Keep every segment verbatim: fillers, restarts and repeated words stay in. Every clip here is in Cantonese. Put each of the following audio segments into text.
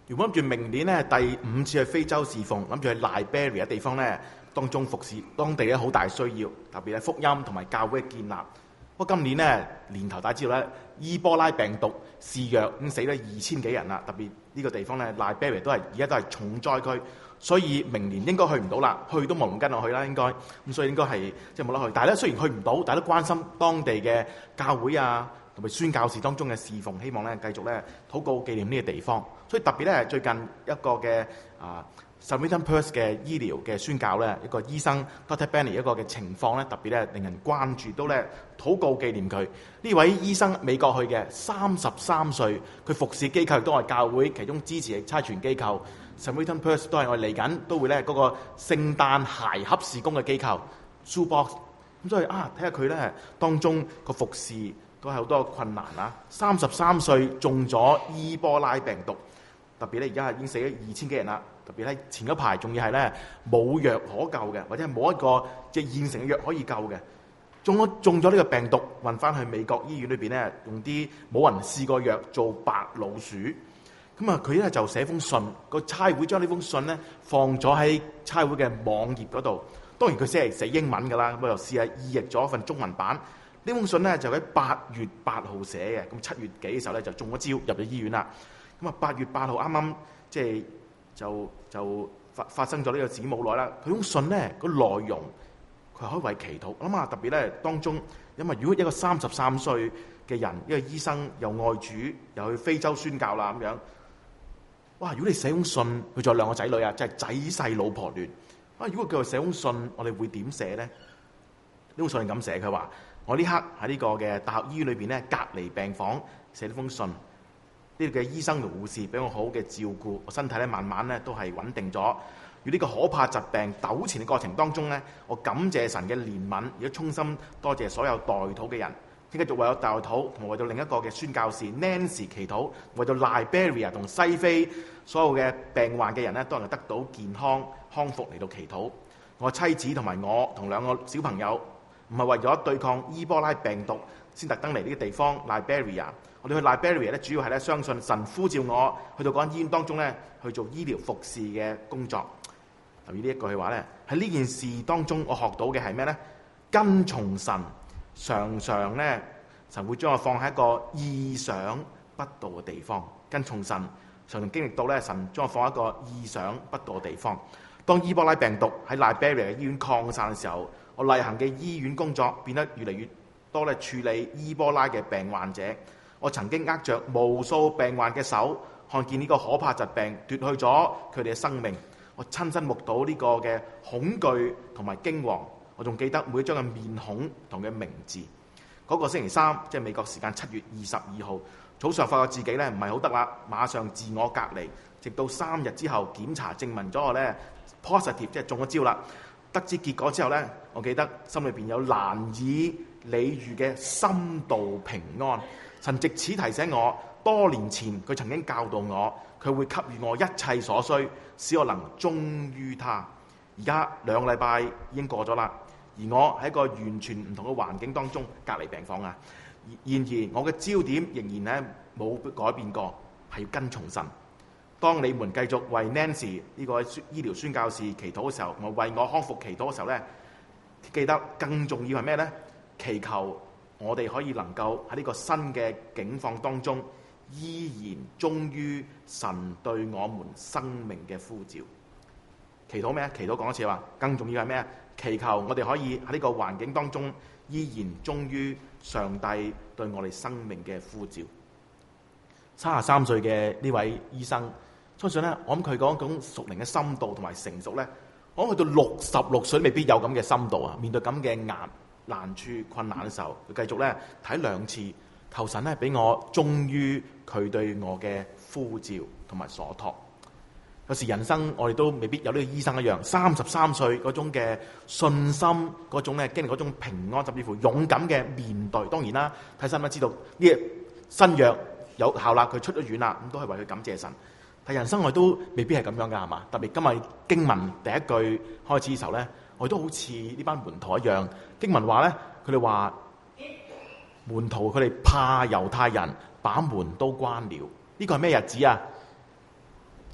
原本諗住明年咧第五次去非洲侍奉，諗住去 Liberia 地方咧當中服侍當地咧好大需要，特別係福音同埋教會嘅建立。不過今年咧年頭大家知道咧，伊波拉病毒肆虐，已經死咗二千幾人啦。特別呢個地方咧 Liberia 都係而家都係重災區，所以明年應該去唔到啦，去都冇人跟我去啦應該。咁所以應該係即係冇得去。但係咧雖然去唔到，大家都關心當地嘅教會啊同埋宣教士當中嘅侍奉，希望咧繼續咧禱告紀念呢個地方。所以特別咧最近一個嘅啊 Samaritan Purse 嘅醫療嘅宣教咧，一個醫生 Doctor Benny 一個嘅情況咧，特別咧令人關注，都咧禱告紀念佢。呢位醫生美國去嘅，三十三歲，佢服侍機構亦都係教會其中支持嘅差傳機構 Samaritan Purse 都係我哋嚟緊都會咧嗰個聖誕鞋盒事工嘅機構 Shoebox。咁所以啊，睇下佢咧當中個服侍都係好多困難啊！三十三歲中咗伊波拉病毒，特別咧而家係已經死咗二千幾人啦。特別咧前嗰排仲要係咧冇藥可救嘅，或者係冇一個即係現成嘅藥可以救嘅。中咗中咗呢個病毒，運翻去美國醫院裏邊咧，用啲冇人試過藥做白老鼠。咁啊，佢咧就寫封信，個差會將呢封信咧放咗喺差會嘅網頁嗰度。當然佢寫係寫英文㗎啦，咁我就試下意譯咗一份中文版。呢封信咧就喺八月八號寫嘅，咁七月幾嘅時候咧就中咗招入咗醫院啦。咁啊八月八號啱啱即係就就發發生咗呢個事冇耐啦。佢封信咧個內容佢可以為祈禱。我諗下特別咧當中，因為如果一個三十三歲嘅人，一個醫生又愛主又去非洲宣教啦咁樣，哇！如果你寫封信，佢仲有兩個仔女啊，即係仔細老婆亂。啊！如果佢話寫封信，我哋會點寫咧？呢封信係咁寫，佢話：我呢刻喺呢個嘅大學醫院裏邊咧，隔離病房寫呢封信。呢個嘅醫生同護士俾我好嘅照顧，我身體咧慢慢咧都係穩定咗。與呢個可怕疾病糾纏嘅過程當中咧，我感謝神嘅憐憫，亦都衷心多謝所有代禱嘅人。繼續為咗代禱，同埋為到另一個嘅宣教士 Nancy 祈禱，為到 Liberia 同西非所有嘅病患嘅人咧，都能夠得到健康康復嚟到祈禱。我妻子同埋我同兩個小朋友，唔係為咗對抗伊波拉病毒先特登嚟呢個地方 Liberia。我哋去 Liberia 咧，主要係咧相信神呼召我去到嗰間醫院當中咧去做醫療服侍嘅工作。留意呢一句話咧，喺呢件事當中，我學到嘅係咩咧？跟從神，常常咧神會將我放喺一個意想不到嘅地方。跟從神，常常經歷到咧神將我放喺一個意想不到嘅地方。當伊波拉病毒喺 Liberia 嘅醫院擴散嘅時候，我例行嘅醫院工作變得越嚟越多咧處理伊波拉嘅病患者。我曾經握着無數病患嘅手，看見呢個可怕疾病奪去咗佢哋嘅生命。我親身目睹呢個嘅恐懼同埋驚惶。我仲記得每一張嘅面孔同嘅名字。嗰、那個星期三，即係美國時間七月二十二號早上，發覺自己咧唔係好得啦，馬上自我隔離，直到三日之後檢查證明咗我咧 positive， 即係中咗招啦。得知結果之後咧，我記得心裏邊有難以理喻嘅深度平安。神藉此提醒我，多年前佢曾經教導我，佢會給予我一切所需，使我能忠於他。而家兩個禮拜已經過咗啦，而我喺一個完全唔同嘅環境當中隔離病房啊。然而我嘅焦點仍然咧冇改變過，係要跟從神。當你們繼續為 Nancy 呢個醫療宣教士祈禱嘅時候，我為我康復祈禱嘅時候咧，記得更重要係咩咧？祈求我哋可以能夠喺呢個新嘅境況當中，依然忠於神對我們生命嘅呼召。祈禱咩？祈禱講一次話，更重要係咩？祈求我哋可以喺呢個環境當中，依然忠於上帝對我哋生命嘅呼召。三十三歲嘅呢位醫生，相信咧，我諗佢嗰種屬靈嘅深度同埋成熟咧，我諗去到六十六歲未必有咁嘅深度啊！面對咁嘅難難處困難嘅時候，佢繼續咧睇兩次，求神咧俾我忠於佢對我嘅呼召同埋所託。有時人生我哋都未必有呢個醫生一樣，三十三歲嗰種嘅信心，嗰種咧經歷嗰種平安，甚至乎勇敢嘅面對。當然啦，睇新聞知道呢個新藥有效啦，佢出咗院啦，咁都係為佢感謝神。但人生我哋都未必係咁樣噶，係嘛？特別今日經文第一句開始嘅時候咧，我哋都好似呢班門徒一樣。經文話咧，佢哋話門徒佢哋怕猶太人，把門都關了。呢個係咩日子啊？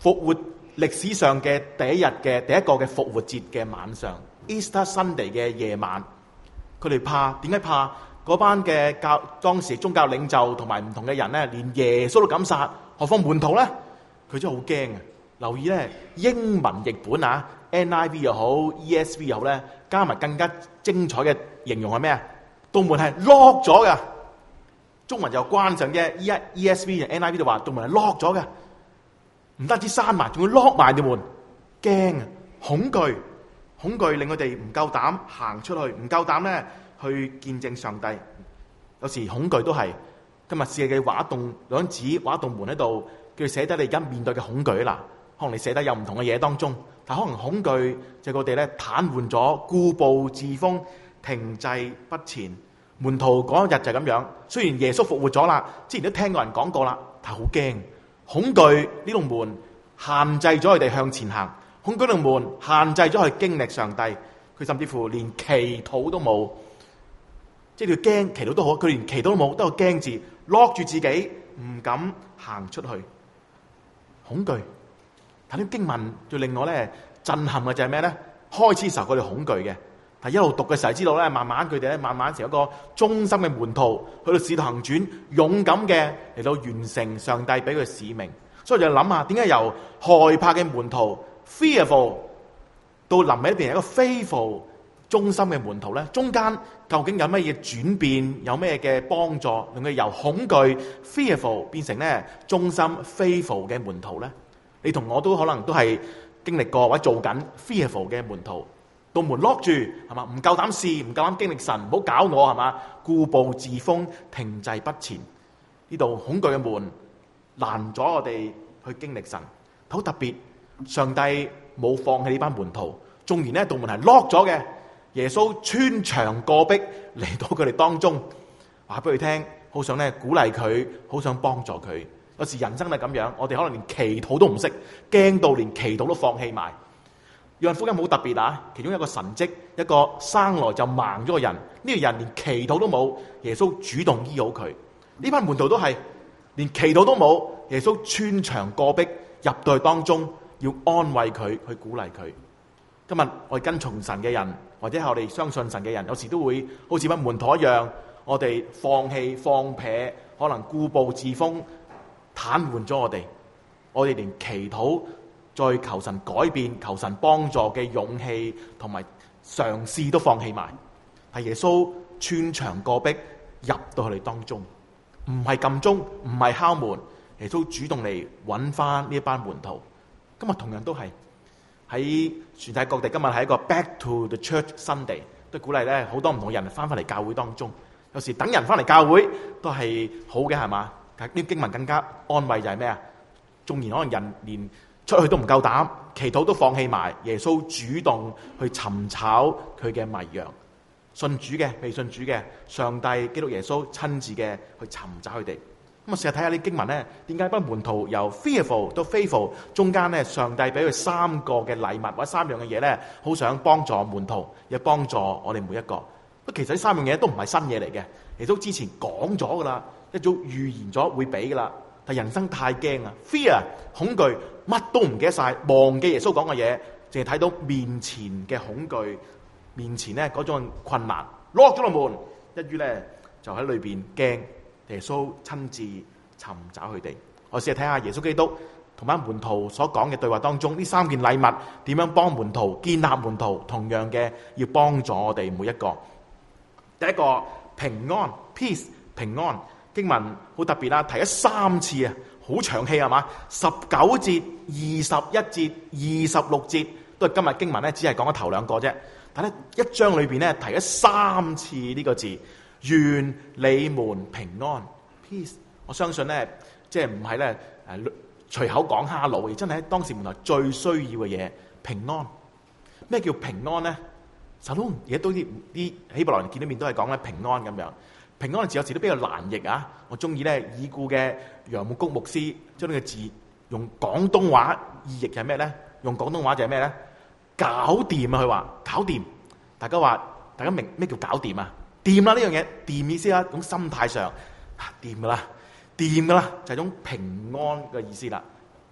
復活歷史上嘅第一日嘅第一個嘅復活節嘅晚上 Easter Sunday 嘅夜晚，佢哋怕，點解怕？嗰班嘅教當時宗教領袖同埋唔同嘅人咧，連耶穌都敢殺，何況門徒咧？佢真係好驚啊！留意咧，英文譯本啊 ，N I V 又好 ，E S V 又好咧，加埋更加精彩嘅形容係咩啊？道門係 lock 咗嘅，中文就關上啫。E E S V 同 N I V 就話道門係 lock 咗嘅，唔單止閂埋，仲要 lock 埋條門，驚啊！恐懼，恐懼令佢哋唔夠膽行出去，唔夠膽咧去見證上帝。有時恐懼都係今日試嘅畫一棟兩紙畫一棟門喺度，叫佢寫低你而家面對嘅恐懼啦。可能你寫低有唔同嘅嘢當中，但可能恐懼就係我哋咧癱瘓咗，固步自封，停滯不前。門徒嗰一日就係咁樣。雖然耶穌復活咗啦，之前都聽過人講過啦，但係好驚。恐懼呢棟門限制咗佢哋向前行，恐懼呢棟門限制咗佢經歷上帝。佢甚至乎連祈禱都冇，即係佢驚祈禱都好，佢連祈禱都冇，都係驚字，lock住自己，唔敢行出去。恐懼。但啲經文最令我咧震撼嘅就係咩咧？開始時候佢哋恐懼嘅，但一路讀嘅時候知道咧，慢慢佢哋咧慢慢成一個忠心嘅門徒，去到使徒行傳，勇敢嘅嚟到完成上帝俾佢使命。所以就諗下，點解由害怕嘅門徒 fearful 到臨尾一邊係一個 faithful 忠心嘅門徒咧？中間究竟有乜嘢轉變？有咩嘅幫助，令佢由恐懼 fearful 變成咧忠心 faithful 嘅門徒咧？你同我都可能都係經歷過或者做緊 fearful 嘅門徒，道門 lock 住係嘛，唔夠膽試，唔夠膽經歷神，唔好搞我係嘛，固步自封，停滯不前。呢度恐懼嘅門攔咗我哋去經歷神。好特別，上帝冇放棄呢班門徒，縱然呢道門係 lock 咗嘅，耶穌穿牆過壁嚟到佢哋當中，話俾佢聽，好想咧鼓勵佢，好想幫助佢。有時人生係咁樣，我哋可能連祈禱都唔識，驚到連祈禱都放棄埋。約翰福音好特別啊！其中一個神蹟，一個生來就盲咗個人，呢個人連祈禱都冇，耶穌主動醫好佢。呢班門徒都係連祈禱都冇，耶穌穿牆過壁入到去當中，要安慰佢，去鼓勵佢。今日我哋跟從神嘅人，或者係我哋相信神嘅人，有時都會好似班門徒一樣，我哋放棄放撇，可能固步自封。癱瘓咗我哋，我哋連祈禱、再求神改變、求神幫助嘅勇氣同埋嘗試都放棄埋。係耶穌穿牆過壁入到佢哋當中，唔係撳鐘，唔係敲門，耶穌主動嚟揾翻呢一班門徒。今日同樣都係喺全世界各地，今日係一個 Back to the Church Sunday， 都鼓勵咧好多唔同人翻返嚟教會當中。有時等人翻嚟教會都係好嘅，係嘛？呢啲經文更加安慰就係咩啊？縱然可能人連出去都唔夠膽，祈禱都放棄埋，耶穌主動去尋找佢嘅迷羊。信主嘅、未信主嘅，上帝基督耶穌親自嘅去尋找佢哋。咁啊，試下睇下啲經文咧，點解班門徒由 fearful 到 faithful 中間咧，上帝俾佢三個嘅禮物或者三樣嘅嘢咧，好想幫助門徒，又幫助我哋每一個。不過其實呢三樣嘢都唔係新嘢嚟嘅，耶穌之前講咗噶啦。一早預言咗會俾噶啦，但人生太驚啊 ，fear 恐懼，乜都唔記得晒，忘記耶穌講嘅嘢，淨係睇到面前嘅恐懼，面前咧嗰種困難，lock咗個門，一於咧就喺裏邊驚。耶穌親自尋找佢哋。我試下睇下耶穌基督同班門徒所講嘅對話當中，呢三件禮物點樣幫門徒建立門徒，同樣嘅要幫助我哋每一個。第一個平安 ，peace 平安。經文好特別啦，提咗三次啊，好長氣係嘛？十九節、二十一節、二十六節都係今日經文咧，只係講咗頭兩個啫。但係咧一章裏邊咧提咗三次呢個字，願你們平安 peace。我相信咧，即係唔係咧誒隨口講哈佬，而真係喺當時門徒最需要嘅嘢平安。咩叫平安咧？實都而家都啲啲希伯來人見到面都係講咧平安咁樣。平安嘅字有時都比較難譯啊！我中意咧已故嘅楊牧谷牧師將呢個字用廣東話意譯係咩咧？用廣東話就係咩咧？搞掂啊！佢話搞掂，大家話大家明咩叫搞掂啊？掂啦呢樣嘢，掂意思啦，種心態上掂噶啦，掂噶啦，就係種平安嘅意思啦。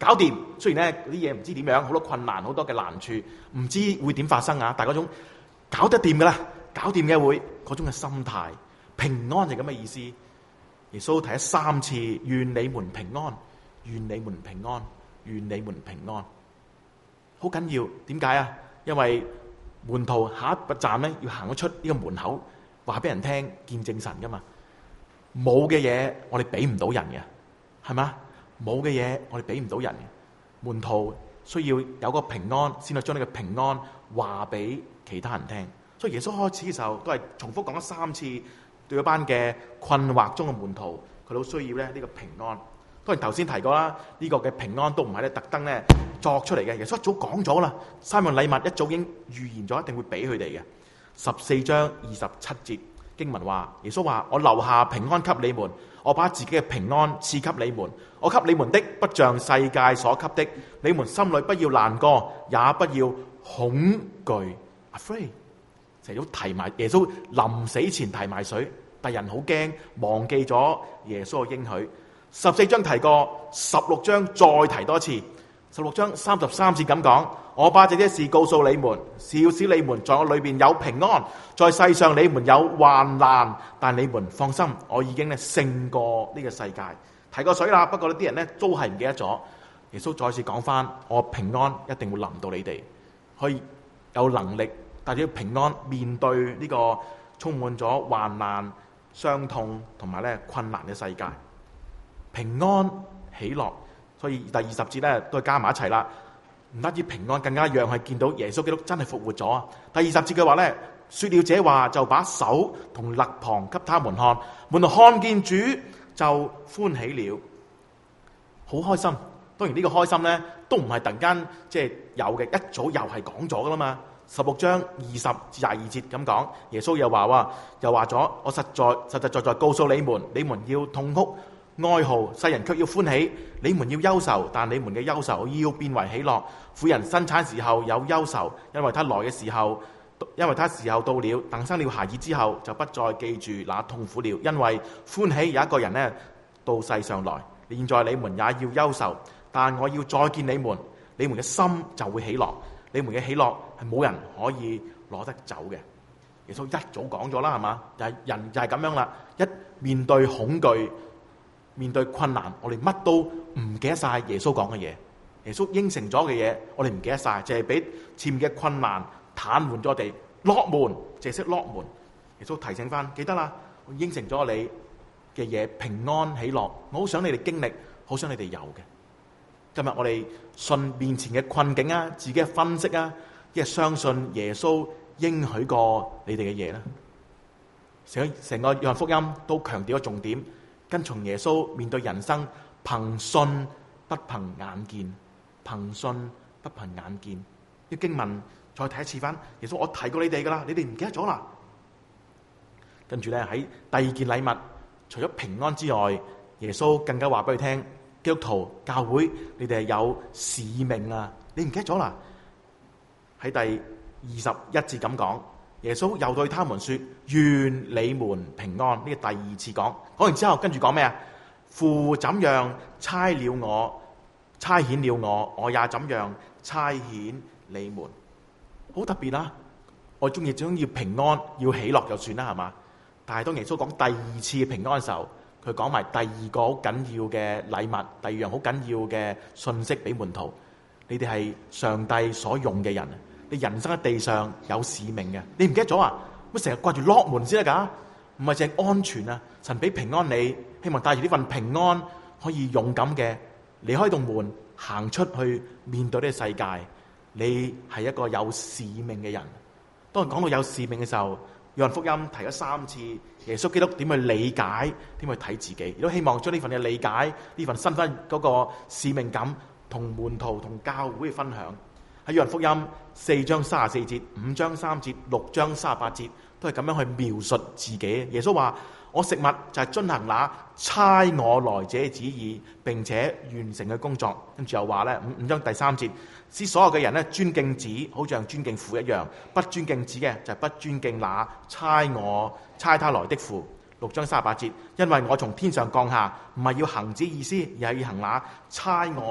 搞掂。雖然咧嗰啲嘢唔知點樣，好多困難，好多嘅難處，唔知會點發生啊！但係嗰種搞得掂噶啦，搞掂嘅會嗰種嘅心態，平安係咁嘅意思。耶穌提咗三次，願你們平安，願你們平安，願你們平安。好緊要，點解啊？因為門徒下一站咧要行咗出呢個門口，話俾人聽見證神噶嘛。冇嘅嘢我哋俾唔到人嘅，係嘛？冇嘅嘢我哋俾唔到人嘅。門徒需要有個平安，先去將呢個平安話俾其他人聽。所以耶穌開始嘅時候都係重複講咗三次，對一班嘅困惑中嘅門徒，佢都需要咧呢個平安。當然頭先提過啦，呢、這個嘅平安都唔係咧特登咧作出嚟嘅。耶穌一早講咗啦，三樣禮物一早已經預言咗，一定會俾佢哋嘅。十四章二十七節經文話，耶穌話：我留下平安給你們，我把自己嘅平安賜給你們。我給你們的不像世界所給的，你們心裏不要難過，也不要恐懼。Afraid， 成日都提埋耶穌臨死前提埋水，但人好驚，忘記咗耶穌嘅應許。十四章提過，十六章再提多次。十六章三十三節咁講：我把這些事告訴你們，是要使你們在我裏面有平安。在世上你們有患難，但你們放心，我已經咧勝過呢個世界。提過水啦，不過呢啲人咧都係唔記得咗。耶穌再次講翻：我平安一定會臨到你哋，可以有能力帶住平安面對呢個充滿咗患難、傷痛同埋咧困難嘅世界。平安喜樂，所以第二十節咧都係加埋一齊啦。唔單止平安，更加讓係見到耶穌基督真係復活咗。第二十節嘅話咧，說了這話就把手同肋旁給他們看，門徒看見主就歡喜了，好開心。當然呢個開心咧都唔係突然間即係有嘅，一早又係講咗噶啦嘛。十六章二十至廿二節咁講，耶穌又話哇，又話咗：我實在實實在在告訴你們，你們要痛哭哀號，世人卻要歡喜；你們要憂愁，但你們嘅憂愁要變為喜樂。婦人生產時候有憂愁，因為他來嘅時候，因為他時候到了，等生了孩子之後，就不再記住那痛苦了，因為歡喜有一個人呢到世上來。現在你們也要憂愁，但我要再見你們，你們嘅心就會喜樂。你們嘅喜樂係冇人可以攞得走嘅。耶穌一早講咗啦，係嘛？就係人就係咁樣啦，一面對恐懼，面對困難，我哋乜都唔記得晒耶穌講嘅嘢，耶穌應承咗嘅嘢，我哋唔記得晒，就係俾前面嘅困難癱瘓咗我哋，落門淨係識落門。耶穌提醒翻，記得啦，我應承咗你嘅嘢，平安喜樂，我好想你哋經歷，好想你哋有嘅。今日我哋信面前嘅困境啊，自己嘅分析啊，亦係相信耶穌應許過你哋嘅嘢咧。成個成個約翰福音都強調咗重點。跟從耶穌面對人生，憑信不憑眼見，憑信不憑眼見。啲經文再睇一次翻，耶穌我提過你哋噶啦，你哋唔記得咗啦。跟住咧喺第二件禮物，除咗平安之外，耶穌更加話俾佢聽，基督徒教會你哋係有使命啊，你唔記得咗啦。喺第二十一節咁講。耶穌又對他們說：願你們平安。呢個第二次講，講完之後跟住講咩啊？父怎樣差了我，差遣了我，我也怎樣差遣你們。好特別啦！我中意總要平安，要喜樂就算啦，係嘛？但係當耶穌講第二次平安嘅時候，佢講埋第二個好緊要嘅禮物，第二樣好緊要嘅信息俾門徒：你哋係上帝所用嘅人。你人生喺地上有使命嘅，你唔記得咗啊？乜成日掛住落門先得噶？唔係淨係安全啊！神俾平安你，希望帶住呢份平安，可以勇敢嘅離開棟門，行出去面對呢個世界。你係一個有使命嘅人。當講到有使命嘅時候，約翰福音提咗三次，耶穌基督點去理解，點去睇自己，亦都希望將呢份嘅理解，呢份身份嗰個使命感，同門徒同教會去分享。喺約翰福音四章三十四節、五章三節、六章三十八節，都係咁樣去描述自己。耶穌話：我食物就係遵行那差我來者旨意，並且完成嘅工作。跟住又話咧，五五章第三節，使所有嘅人咧尊敬子，好像尊敬父一樣；不尊敬子嘅就係不尊敬那差我差他來的父。六章三十八節，因為我從天上降下，唔係要行子意思，而係要行那差我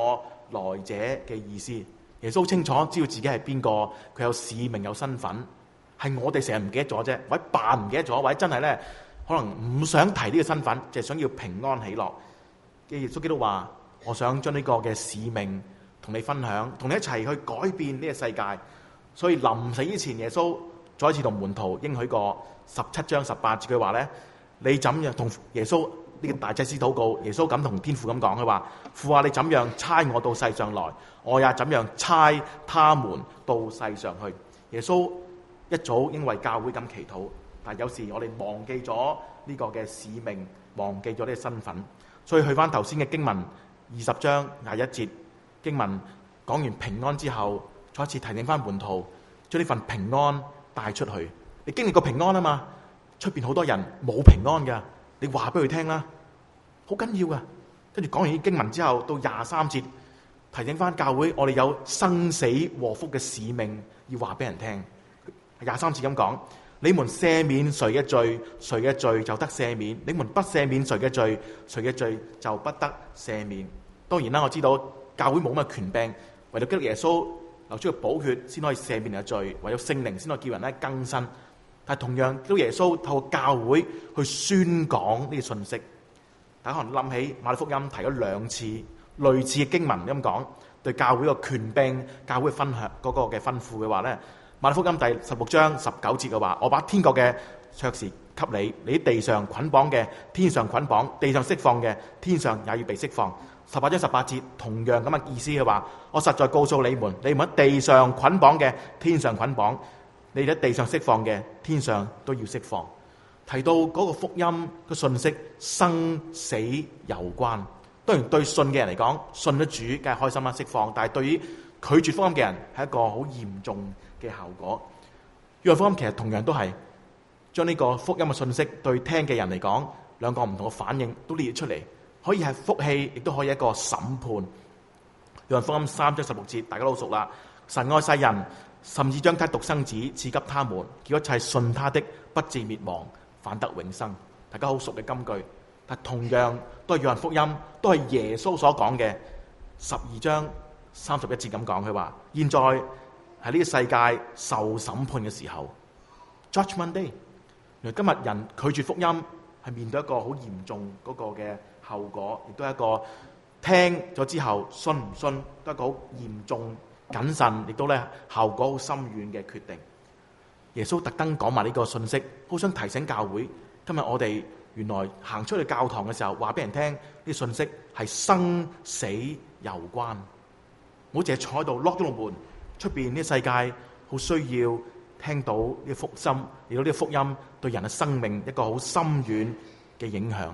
來者嘅意思。耶穌清楚知道自己係邊個，佢有使命有身份，係我哋成日唔記得咗啫，或者扮唔記得咗，或者真係咧可能唔想提呢個身份，就係想要平安喜樂。耶穌基督話：我想將呢個嘅使命同你分享，同你一齊去改變呢個世界。所以臨死之前，耶穌再一次同門徒應許過十七章十八節，佢話咧：你怎樣同耶穌呢個大祭司禱告？耶穌咁同天父咁講，佢話：父啊，你怎樣差我到世上來，我也怎樣差他們到世上去。耶穌一早應為教會咁祈禱，但有時我哋忘記咗呢個嘅使命，忘記咗呢個身份。所以去翻頭先嘅經文二十章廿一節經文講完平安之後，再一次提醒翻門徒將呢份平安帶出去。你經歷過平安啊嘛，出邊好多人冇平安噶，你話俾佢聽啦，好緊要噶。跟住講完啲經文之後，到廿三節提醒翻教會，我哋有生死禍福嘅使命要話俾人聽。廿三節咁講：你們赦免誰嘅罪，誰嘅罪就得赦免；你們不赦免誰嘅罪，誰嘅罪就不得赦免。當然啦，我知道教會冇乜權柄，唯獨基督耶穌流出嘅寶血先可以赦免人嘅罪，唯有聖靈先可以叫人咧更新。但係同樣，基督耶穌透過教會去宣講呢個信息。大家可能諗起馬太福音提咗兩次類似嘅經文咁講，對教會個權柄、教會分享嗰個嘅吩咐嘅話咧。馬太福音第十六章十九節嘅話：我把天國嘅鑰匙給你，你喺地上捆綁嘅，天上捆綁；地上釋放嘅，天上也要被釋放。十八章十八節同樣咁嘅意思嘅話：我實在告訴你們，你們喺地上捆綁嘅，天上捆綁；你哋喺地上釋放嘅，天上都要釋放。提到嗰個福音嘅信息，生死攸關。當然對信嘅人嚟講，信咗主梗係開心啦，釋放。但係對於拒絕福音嘅人，係一個好嚴重嘅效果。約翰福音其實同樣都係將呢個福音嘅信息對聽嘅人嚟講，兩個唔同嘅反應都列出嚟，可以係福氣，亦都可以一個審判。約翰福音三章十六節，大家都好熟啦。神愛世人，甚至將他獨生子賜給他們，叫一切信他的不至滅亡，反得永生。大家好熟嘅金句，但同樣都係約翰福音，都係耶穌所講嘅十二章三十一節咁講，佢話：現在喺呢個世界受審判嘅時候 ，Judgment Day。原來今日人拒絕福音，係面對一個好嚴重嗰個嘅後果，亦都係一個聽咗之後信唔信，都係一個好嚴重、謹慎，亦都咧後果好深遠嘅決定。耶穌特登講埋呢個信息，好想提醒教會，今日我哋原來行出去教堂嘅時候，話俾人聽呢信息係生死攸關，唔好淨係坐喺度 lock 咗個門。出邊呢世界好需要聽到呢個福音，嚟到呢個福音對人嘅生命一個好深遠嘅影響。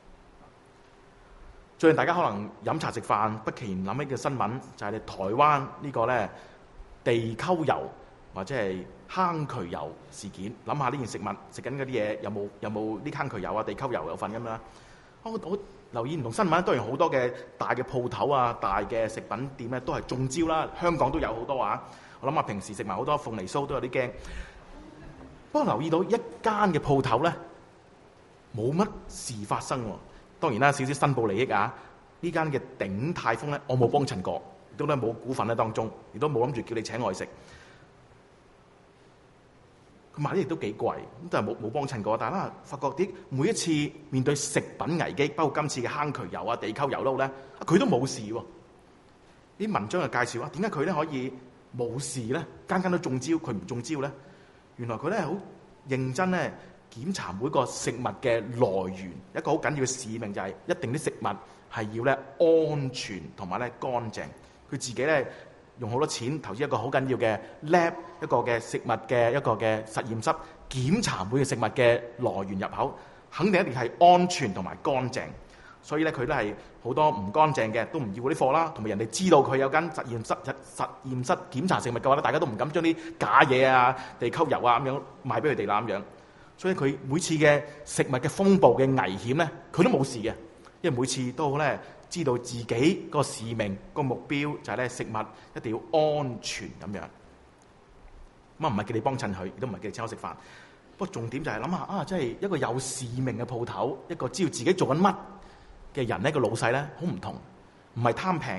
最近大家可能飲茶食飯，不期然諗起嘅新聞就係你台灣呢個咧地溝油或者係坑渠油事件。諗下呢件食物食緊嗰啲嘢有冇有冇啲坑渠油啊、地溝油有份咁樣。我我留意唔同新聞，當然好多嘅大嘅鋪頭啊、大嘅食品店咧都係中招啦。香港都有好多啊。我諗下平時食埋好多鳳梨酥都有啲驚。不過留意到一間嘅鋪頭咧冇乜事發生喎。當然啦，少少申報利益啊。呢間嘅鼎泰豐咧，我冇幫襯過，亦都咧冇股份喺當中，亦都冇諗住叫你請我去食。佢賣啲嘢都幾貴，咁但係冇冇幫襯過。但係啦，發覺啲每一次面對食品危機，包括今次嘅坑渠油啊、地溝油都好咧，佢都冇事喎。啲文章就介紹啊，點解佢咧可以冇事咧？間間都中招，佢唔中招咧？原來佢咧係好認真咧檢查每個食物嘅來源，一個好緊要嘅使命就係一定啲食物係要咧安全同埋咧乾淨。佢自己咧用好多錢投資一個好緊要嘅 lab， 一個嘅食物嘅一個嘅實驗室，檢查每個食物嘅來源入口，肯定一定係安全同埋乾淨。所以咧佢都係好多唔乾淨嘅都唔要嗰啲貨啦，同埋人哋知道佢有間實驗室實驗室檢查食物嘅話咧，大家都唔敢將啲假嘢啊、地溝油啊咁樣賣俾佢哋啦咁樣。所以佢每次嘅食物嘅風暴嘅危險咧，佢都冇事嘅，因為每次都好咧知道自己個使命個目標就係咧食物一定要安全咁樣。咁啊唔係叫你幫襯佢，亦都唔係叫你請我食飯。不過重點就係諗下啊，即係一個有使命嘅鋪頭，一個知道自己做緊乜嘅人咧，個老細咧好唔同，唔係貪平，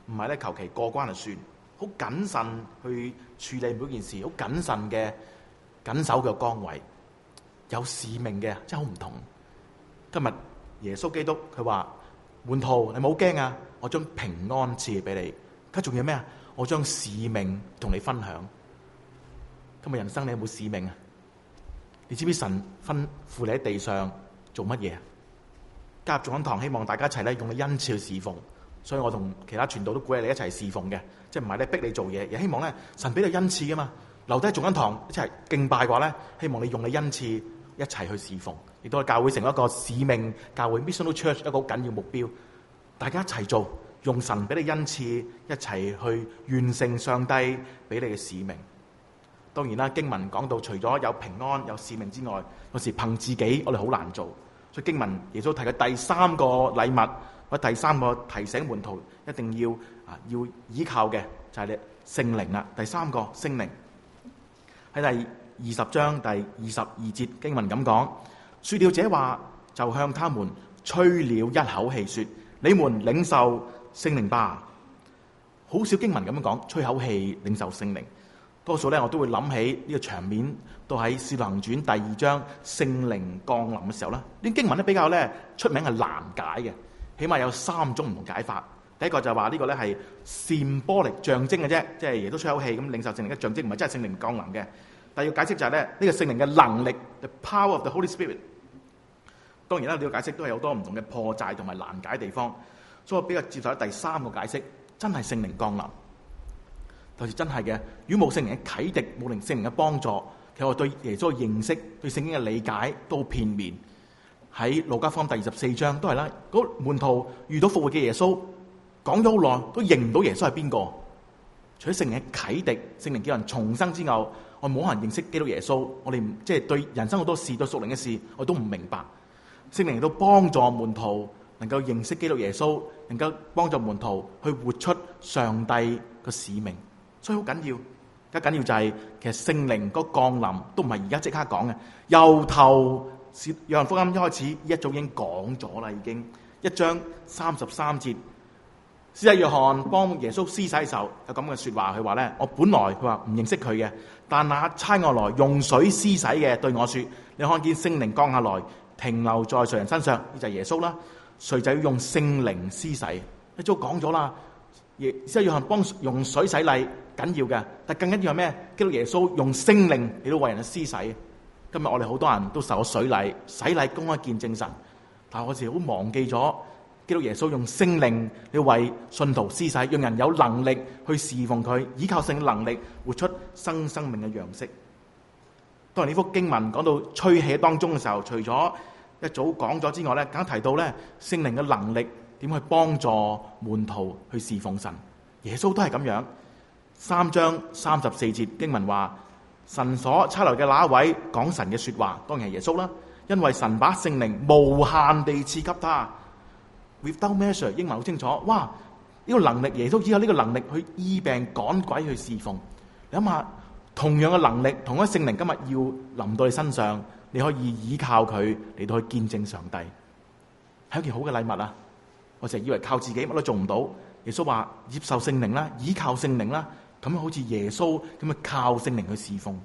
唔係咧求其過關就算，好謹慎去處理每件事，好謹慎嘅緊守嘅崗位，有使命嘅，真係好唔同。今日耶穌基督佢話：門徒，你冇驚啊！我將平安賜俾你。佢仲要咩啊？我將使命同你分享。今日人生你有冇使命啊？你知唔知神吩咐你喺地上做乜嘢啊？加入眾恩堂，希望大家一齊咧用你恩賜去侍奉。所以我同其他傳道都鼓勵你一齊侍奉嘅，即係唔係咧逼你做嘢，而希望咧神俾你恩賜噶嘛。留低眾恩堂一齊敬拜嘅話咧，希望你用你恩賜一齊去侍奉，亦都係教會成為一個使命教會 missional church 一個好緊要目標。大家一齊做，用神俾你恩賜一齊去完成上帝俾你嘅使命。當然啦，經文講到除咗有平安有使命之外，有時憑自己我哋好難做。所以經文耶穌提嘅第三個禮物或者第三個提醒門徒一定要啊要依靠嘅就係聖靈啦。第三個聖靈喺第二十章第二十二節經文咁講，說了這話就向他們吹了一口氣，說：你們領受聖靈吧。好少經文咁樣講吹口氣領受聖靈，多數咧我都會諗起呢個場面，都喺《使徒行傳》第二章聖靈降臨嘅時候啦。呢經文咧比較咧出名係難解嘅，起碼有三種唔同解法。第一個就係話呢個咧係 symbolic 象徵嘅啫，即係耶穌吹口氣咁領受聖靈嘅象徵，唔係真係聖靈降臨嘅。第二個解釋就係咧呢個聖靈嘅能力 ，the power of the Holy Spirit。當然啦，呢個解釋都係有好多唔同嘅破綻同埋難解嘅地方，所以我比較接受第三個解釋，真係聖靈降臨。就是真係嘅，如果冇聖靈嘅啟迪，冇靈聖靈嘅幫助，其實我對耶穌嘅認識、對聖經嘅理解都片面。喺路加福音第二十四章都係啦，嗰門徒遇到復活嘅耶穌，講咗好耐都認唔到耶穌係邊個。除咗聖靈嘅啟迪，聖靈叫人重生之後，我冇可能認識基督耶穌。我哋即係對人生好多事、對屬靈嘅事，我都唔明白。聖靈都幫助門徒能夠認識基督耶穌，能夠幫助門徒去活出上帝個使命。所以好緊要，而家緊要就係其實聖靈個降臨都唔係而家即刻講嘅，由頭約翰福音一開始一早已經講咗啦，已經一章三十三節，施洗約翰幫耶穌施洗嘅時候有咁嘅說話，佢話咧：我本來佢話唔認識佢嘅，但那差我來用水施洗嘅對我說：你看見聖靈降下來，停留在誰人身上，呢就係耶穌啦。誰就要用聖靈施洗，一早講咗啦。施洗約翰幫用水洗禮緊要嘅，但更緊要係咩？基督耶穌用聖靈嚟到為人去施洗。今日我哋好多人都受咗水禮，洗禮公開見證神，但係我哋好忘記咗基督耶穌用聖靈嚟為信徒施洗，讓人有能力去侍奉佢，依靠聖靈能力活出新生命嘅樣式。當然呢幅經文講到吹氣當中嘅時候，除咗一早講咗之外咧，更加提到咧聖靈嘅能力點去幫助門徒去侍奉神。耶穌都係咁樣。三章三十四節經文話：神所差來嘅那一位講神嘅說話，當然係耶穌啦。因為神把聖靈無限地賜給他 ，without measure。英文好清楚，哇！呢、這個能力耶穌只有呢個能力去醫病趕鬼去侍奉。你諗下，同樣嘅能力，同一聖靈今日要臨到你身上，你可以依靠佢嚟到去見證上帝，係一件好嘅禮物啊！我成日以為靠自己乜都做唔到，耶穌話接受聖靈啦，依靠聖靈啦，咁好似耶穌咁啊靠聖靈去侍奉。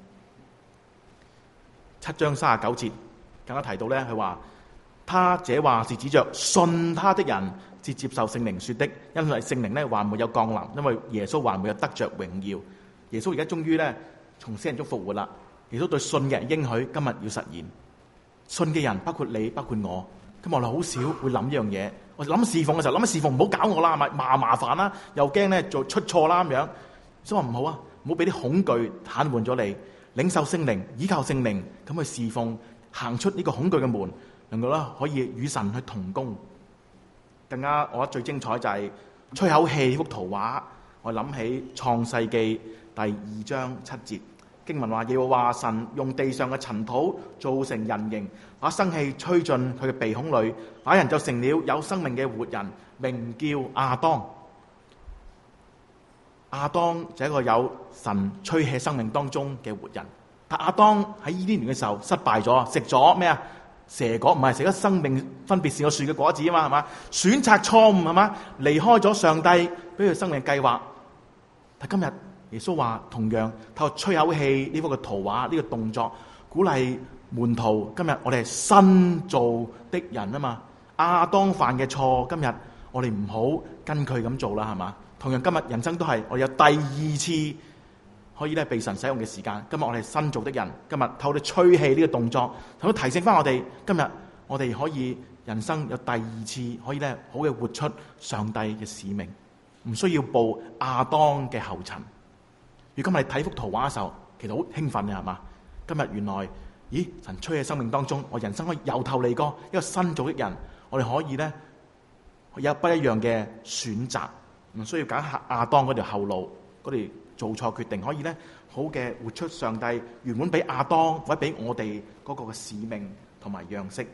七章三十九節更加提到咧，佢話他這話是指着信他的人至接受聖靈說的，因為聖靈咧還沒有降臨，因為耶穌還沒有得着榮耀。耶穌而家終於咧從死人中復活啦。耶穌對信嘅人應許今日要實現，信嘅人包括你，包括我。今日我哋好少會諗呢樣嘢。我諗侍奉嘅時候諗侍奉唔好搞我啦，咪麻麻煩啦，又驚咧做出錯啦咁樣。所以話唔好啊，唔好俾啲恐懼癱瘓咗你。領受聖靈，依靠聖靈，咁去侍奉，行出呢個恐懼嘅門，能夠啦可以與神去同工。更加我覺得最精彩就係吹口氣呢幅圖畫，我諗起創世記第二章七節。經文話，耶和華神用地上嘅塵土造成人形，把生氣吹進佢嘅鼻孔裏，那人就成了有生命嘅活人，名叫亞當。亞當就係一個有神吹氣生命當中嘅活人。但亞當喺伊甸園嘅時候失敗咗，食咗咩啊？ 蛇果，唔係食咗生命分別善惡樹嘅果子啊嘛，係嘛？選擇錯誤係嘛？離開咗上帝俾佢生命計劃。但今日耶穌話，同樣透過吹口氣呢幅嘅圖畫，呢個動作，鼓勵門徒。今日我哋係新造的人啊嘛。亞當犯嘅錯，今日我哋唔好跟佢咁做啦，係嘛？同樣今日人生都係我哋有第二次可以咧被神使用嘅時間。今日我哋係新造的人，今日透過吹氣呢個動作，透過提醒翻我哋，今日我哋可以人生有第二次可以咧好嘅活出上帝嘅使命，唔需要步亞當嘅後塵。如果我哋睇幅圖畫嘅時候，其實好興奮嘅係嘛？今日原來，咦，神吹喺生命當中，我人生可以由頭嚟過一個新造的人，我哋可以咧有不一樣嘅選擇，唔需要揀亞當嗰條後路，嗰條做錯決定，可以咧好嘅活出上帝原本俾亞當或者俾我哋嗰個嘅使命同埋樣式，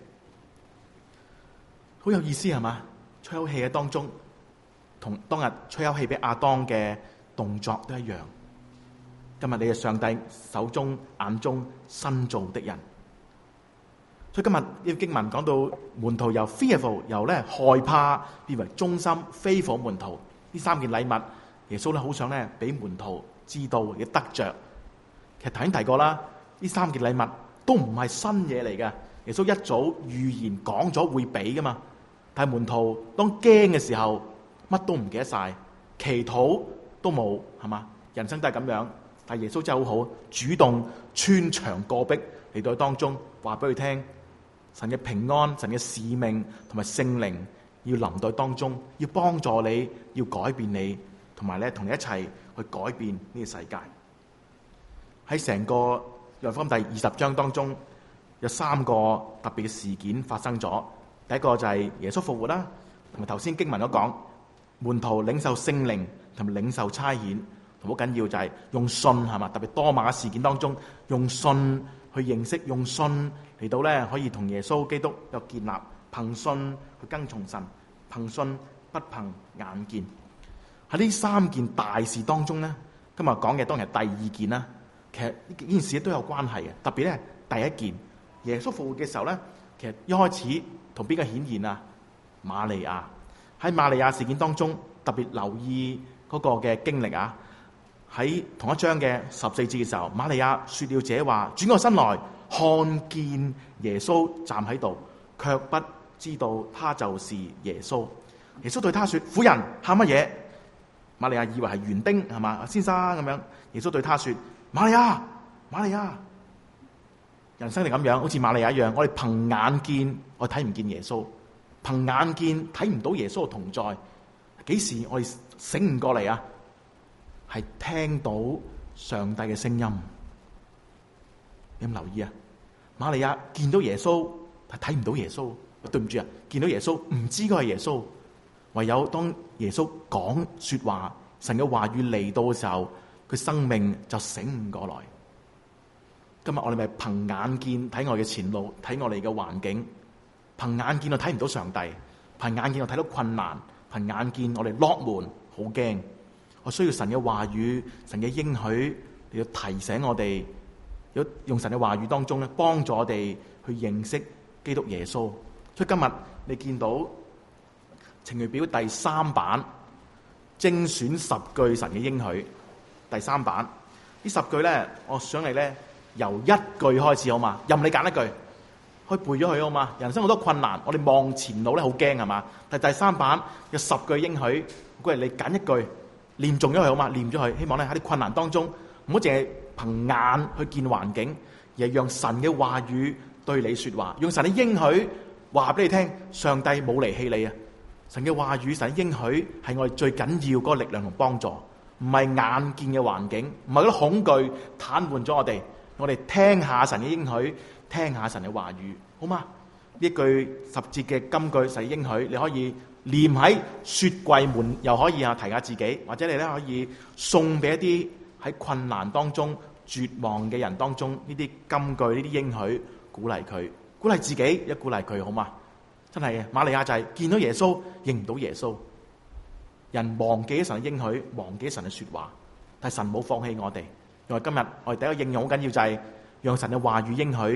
好有意思係嘛？吹口氣嘅當中，同當日吹口氣俾亞當嘅動作都一樣。今日你係上帝手中眼中新造的人，所以今日呢個經文講到門徒由 fearful 由咧害怕變為忠心 faithful 門徒，呢三件禮物，耶穌咧好想咧俾門徒知道嘅得着。其實頭先提過啦，呢三件禮物都唔係新嘢嚟嘅，耶穌一早預言講咗會俾噶嘛。但係門徒當驚嘅時候，乜都唔記得晒，祈禱都冇，係嘛？人生都係咁樣。但係耶穌真係好好，主動穿牆過壁嚟到當中，話俾佢聽神嘅平安、神嘅使命同埋聖靈要臨到當中，要幫助你，要改變你，同埋咧同你一齊去改變呢個世界。喺成個約翰福音第二十章當中，有三個特別嘅事件發生咗。第一個就係耶穌復活啦，同埋頭先經文都講門徒領受聖靈同埋領受差遣。好緊要就係用信係嘛，特別多馬嘅事件當中，用信去認識，用信嚟到咧可以同耶穌基督有建立，憑信去跟從神，憑信不憑眼見。喺呢三件大事當中咧，今日講嘅當然係第二件啦。其實呢件事都有關係嘅，特別咧第一件耶穌復活嘅時候咧，其實一開始同邊個顯現啊？瑪利亞。喺瑪利亞事件當中，特別留意嗰個嘅經歷啊。喺同一章嘅十四節嘅時候，瑪利亞說了這話，轉過身來看見耶穌站喺度，卻不知道他就是耶穌。耶穌對他說：婦人，喊乜嘢？瑪利亞以為係園丁係嘛，先生咁樣。耶穌對他說：瑪利亞，瑪利亞。人生係咁樣，好似瑪利亞一樣，我哋憑眼見，我睇唔見耶穌；憑眼見睇唔到耶穌嘅同在。幾時我哋醒唔過嚟啊？係聽到上帝嘅聲音，你有冇留意啊？瑪利亞見到耶穌，係睇唔到耶穌。對唔住啊，見到耶穌唔知佢係耶穌，唯有當耶穌講說話，神嘅話語嚟到嘅時候，佢生命就醒唔過來。今日我哋咪憑眼見睇我哋嘅前路，睇我哋嘅環境，憑眼見我睇唔到上帝，憑眼見我睇到困難，憑眼見我哋落門，好驚。我需要神嘅話語，神嘅應許，你要提醒我哋，要用神嘅話語當中咧，幫助我哋去認識基督耶穌。所以今日你見到程序表第三版精選十句神嘅應許，第三版呢十句咧，我想你咧由一句開始好嘛？任你揀一句，可以背咗佢好嘛？人生好多困難，我哋望前路咧好驚係嘛？但第三版有十句應許，鼓勵你揀一句。念中咗佢好嘛？念咗佢，希望咧喺啲困難當中，唔好淨係憑眼去見環境，而係讓神嘅話語對你說話，用神嘅應許話俾你聽，上帝冇離棄你啊！神嘅話語、神嘅應許係我哋最緊要嗰個力量同幫助，唔係眼見嘅環境，唔係嗰啲恐懼癱瘓咗我哋。我哋聽下神嘅應許，聽下神嘅話語，好嘛？呢句十節嘅金句神嘅應許，你可以念喺雪櫃門，又可以啊提下自己，或者你咧可以送俾一啲喺困難當中絕望嘅人當中，呢啲金句，呢啲應許，鼓勵佢，鼓勵自己，一鼓勵佢，好嘛？真係嘅，瑪利亞就係見到耶穌認唔到耶穌，人忘記咗神嘅應許，忘記咗神嘅說話，但係神冇放棄我哋。因為今日我哋第一個應用好緊要，就係讓神嘅話語應許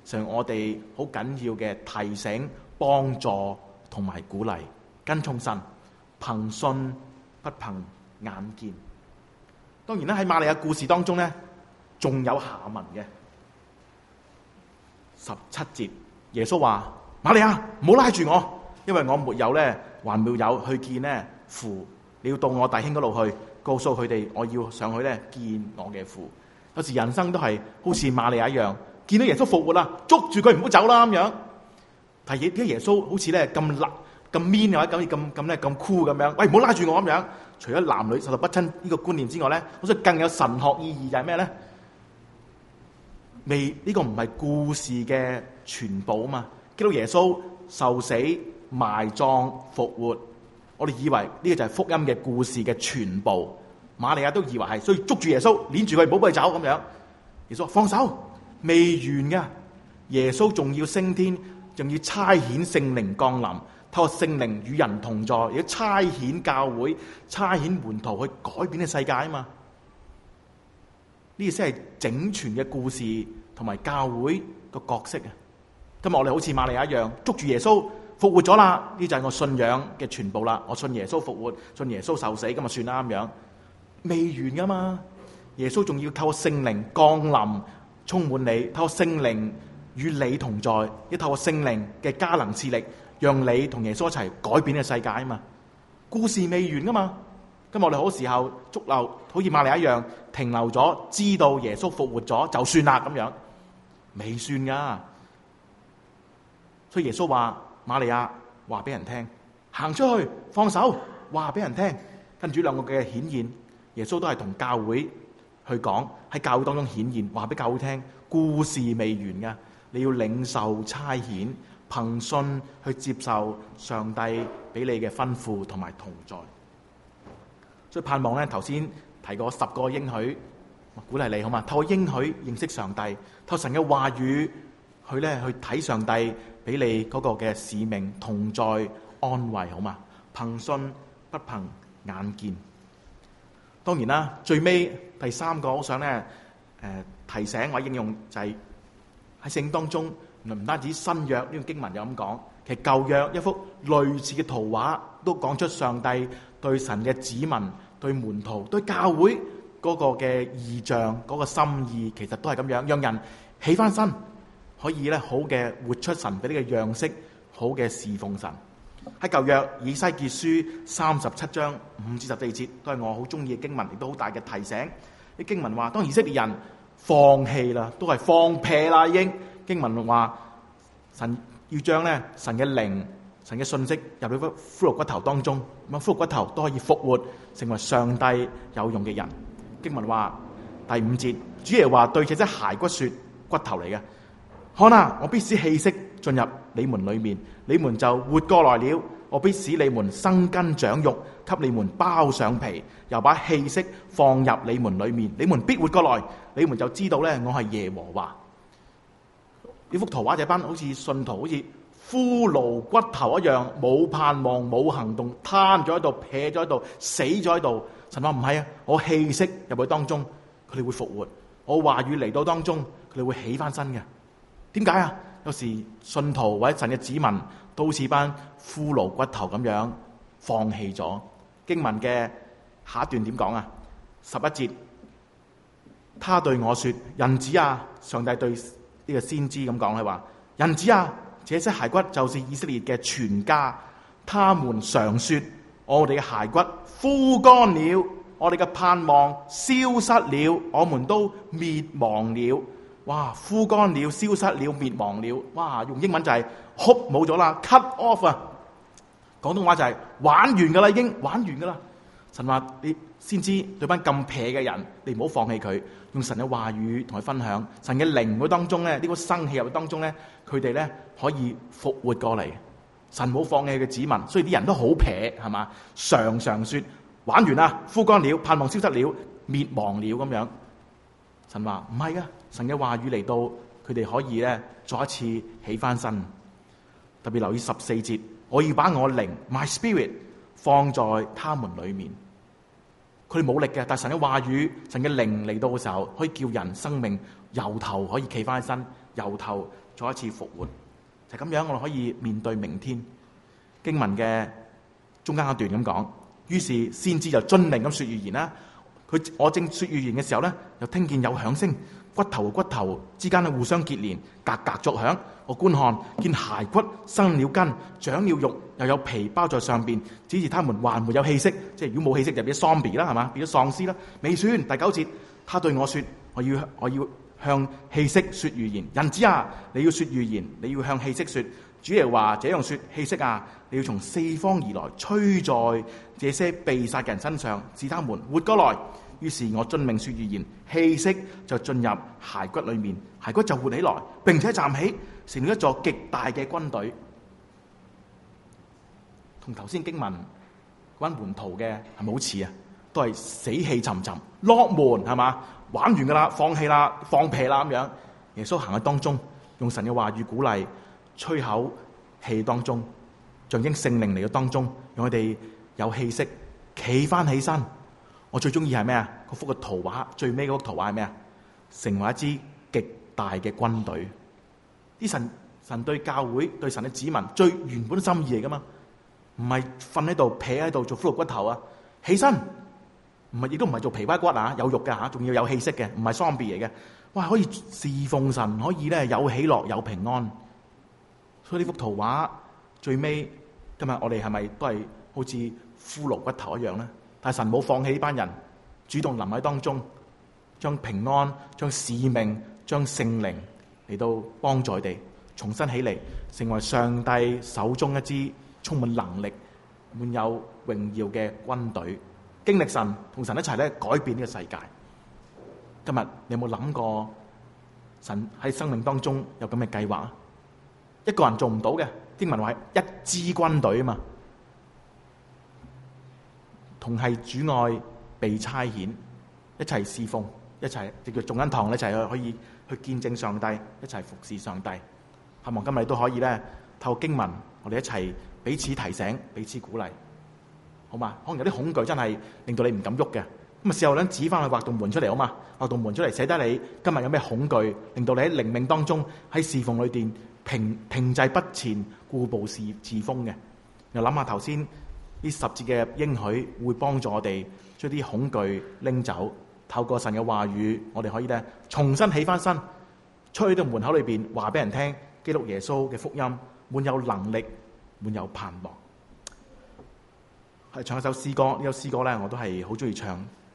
成我哋好緊要嘅提醒、幫助同埋鼓勵。跟從神，憑信不憑眼見。當然啦，喺瑪利亞故事當中咧，仲有下文嘅。十七節，耶穌話：瑪利亞，唔好拉住我，因為我沒有咧，還沒有去見咧父。你要到我弟兄嗰度去，告訴佢哋我要上去咧見我嘅父。有時人生都係好似瑪利亞一樣，見到耶穌復活啦，捉住佢唔好走啦咁樣。但係啲耶穌好似咧咁辣、咁 mean 或者咁咁咁咧咁 cool 咁樣，喂，唔好拉住我咁樣。除咗男女授受不親呢個觀念之外咧，好似更有神學意義就係咩咧？未呢、這個唔係故事嘅全部啊嘛，見到耶穌受死、埋葬、復活，我哋以為呢個就係福音嘅故事嘅全部。瑪利亞都以為係，所以捉住耶穌，鏈住佢，唔好俾佢走咁樣。耶穌話放手，未完噶，耶穌仲要升天，仲要差遣聖靈降臨，透過聖靈與人同在，亦都差遣教會、差遣門徒去改變呢個世界啊嘛。呢個先係整全嘅故事同埋教會個角色啊！今日我哋好似瑪利亞一樣，捉住耶穌復活咗啦，呢就係我信仰嘅全部啦。我信耶穌復活，信耶穌受死，咁就算啦咁樣。未完噶嘛，耶穌仲要透過聖靈降臨，充滿你，透過聖靈與你同在，亦透過聖靈嘅加能賜力，讓你同耶穌一齊改變呢個世界啊嘛。故事未完噶嘛。咁我哋好多時候捉漏，好似瑪利亞一樣停留咗，知道耶穌復活咗就算啦咁樣，未算噶。所以耶穌話：瑪利亞，話俾人聽，行出去，放手，話俾人聽。跟住兩個嘅顯現，耶穌都係同教會去講，喺教會當中顯現，話俾教會聽，故事未完噶，你要領受差遣，憑信去接受上帝俾你嘅吩咐同埋同在。所以盼望咧，頭先提過十個應許，鼓勵你好嘛？透過應許認識上帝，透過神嘅話語去咧去睇上帝俾你嗰個嘅使命同在安慰好嘛？憑信不憑眼見。當然啦，最尾第三個我想咧誒、呃、提醒或者應用就係喺聖經當中，唔單止新約呢個經文有咁講，其實舊約一幅類似嘅圖畫都講出上帝對神嘅子民、對門徒、對教會嗰個嘅異象、嗰、嗰個心意，其實都係咁樣，讓人起翻身，可以咧好嘅活出神俾你嘅樣式，好嘅侍奉神。喺舊約以西結書三十七章五至十四節，都係我好中意嘅經文，亦都好大嘅提醒。啲經文話，當以色列人放棄啦，都係放屁啦，已經經文話神要將咧神嘅靈、神嘅信息入到個骷髏骨頭當中，咁骷髏骨頭都可以復活，成為上帝有用嘅人。經文話第五節，主耶穌話對這些骸骨說，骨頭嚟嘅，看啊，我必使氣息進入你們裏面，你們就活過來了。我必使你們生根長肉，給你們包上皮，又把氣息放入你們裏面，你們必活過來，你們就知道咧，我係耶和華。呢幅圖畫就係班好似信徒，好似骷髏骨頭一樣，冇盼望、冇行動，攤咗喺度、撇咗喺度、死咗喺度。神話唔係啊，我氣息入去當中，佢哋會復活；我話語嚟到當中，佢哋會起翻身嘅。點解啊？有時信徒或者神嘅子民都好似班骷髏骨頭咁樣放棄咗。經文嘅下一段點講啊？十一節，他對我說：人子啊，上帝對呢個先知咁講，係話：人子啊，這些骸骨就是以色列嘅全家，他們常說我哋嘅骸骨枯乾了，我哋嘅盼望消失了，我們都滅亡了。哇！枯乾了，消失了，滅亡了。哇！用英文就係哭冇咗啦 ，cut off 啊！廣東話就係玩完噶啦，已經玩完噶啦。神話你先知對班咁撇嘅人，你唔好放棄佢，用神嘅話語同佢分享，神嘅靈喺當中咧，呢、這個生氣入當中咧，佢哋咧可以復活過嚟。神冇放棄佢嘅子民，所以啲人都好撇，係嘛？常常說玩完啦，枯乾了，盼望消失了，滅亡了咁樣。神話唔係噶，神嘅話語嚟到，佢哋可以咧再一次起翻身。特別留意十四節，我要把我靈 my spirit 放在他們裏面。佢哋冇力嘅，但係神嘅話語、神嘅靈嚟到嘅時候，可以叫人生命由頭可以企翻身，由頭再一次復活。就咁樣，我哋可以面對明天。經文嘅中間一段咁講，於是先知就遵命咁說預言啦。佢我正說預言嘅時候咧，又聽見有響聲，骨頭和骨頭之間互相結連，格格作響。我觀看，見骸骨生了根，長了肉，又有皮包在上邊，只是他們還沒有氣息。即係如果冇氣息就變咗喪屍啦，係嘛？變咗喪屍啦。未算第九節，他對我說：我要我要向氣息說預言。人子啊，你要說預言，你要向氣息說。主耶和華這樣說：氣息啊，你要從四方而來，吹在這些被殺嘅人身上，使他們活過來。於是我遵命說預言，氣息就進入骸骨裏面，骸骨就活起來，並且站起，成了一座極大嘅軍隊。同頭先經文嗰班門徒嘅係咪好似啊？都係死氣沉沉，落門係嘛？玩完噶啦，放棄啦，放屁啦咁樣。耶穌行喺當中，用神嘅話語鼓勵，吹口氣當中，象徵聖靈嚟到當中，讓佢哋有氣息，企翻起身。我最中意係咩啊？嗰幅嘅圖畫，最尾嗰幅圖畫係咩啊？成為一支極大嘅軍隊。啲神神對教會、對神嘅子民最原本嘅心意嚟噶嘛？唔係瞓喺度、撇喺度做骷髏骨頭啊！起身，唔係亦都唔係做皮包骨啊，有肉嘅吓，仲要有氣息嘅，唔係喪屍嚟嘅。哇，可以侍奉神，可以咧有喜樂、有平安。所以呢幅圖畫最尾，今日我哋係咪都係好似骷髏骨頭一樣咧？但係神冇放棄呢班人，主動臨喺當中，將平安、將使命、將聖靈嚟到幫助佢哋重新起嚟，成為上帝手中一支充滿能力、滿有榮耀嘅軍隊，經歷神同神一齊咧改變呢個世界。今日你有冇諗過神喺生命當中有咁嘅計劃啊？一個人做唔到嘅，經文話係一支軍隊啊嘛。同係主愛被差遣，一齊侍奉，一齊叫做眾恩堂，一齊去可以去見證上帝，一齊服侍上帝。希望今日都可以咧透過經文，我哋一齊彼此提醒，彼此鼓勵，好嘛？可能有啲恐懼真係令到你唔敢喐嘅，咁啊事後咧指翻去畫道門出嚟，好嘛？畫道門出嚟，寫低你今日有咩恐懼，令到你喺靈命當中喺侍奉裏邊停停滯不前，固步自自封嘅。又諗下頭先。呢十節嘅應許會幫助我哋將啲恐懼拎走，透過神嘅話語，我哋可以咧重新起翻身，出去到門口裏邊話俾人聽，基督耶穌嘅福音滿有能力，滿有盼望。係唱一首詩歌，呢首詩歌咧我都係好中意唱。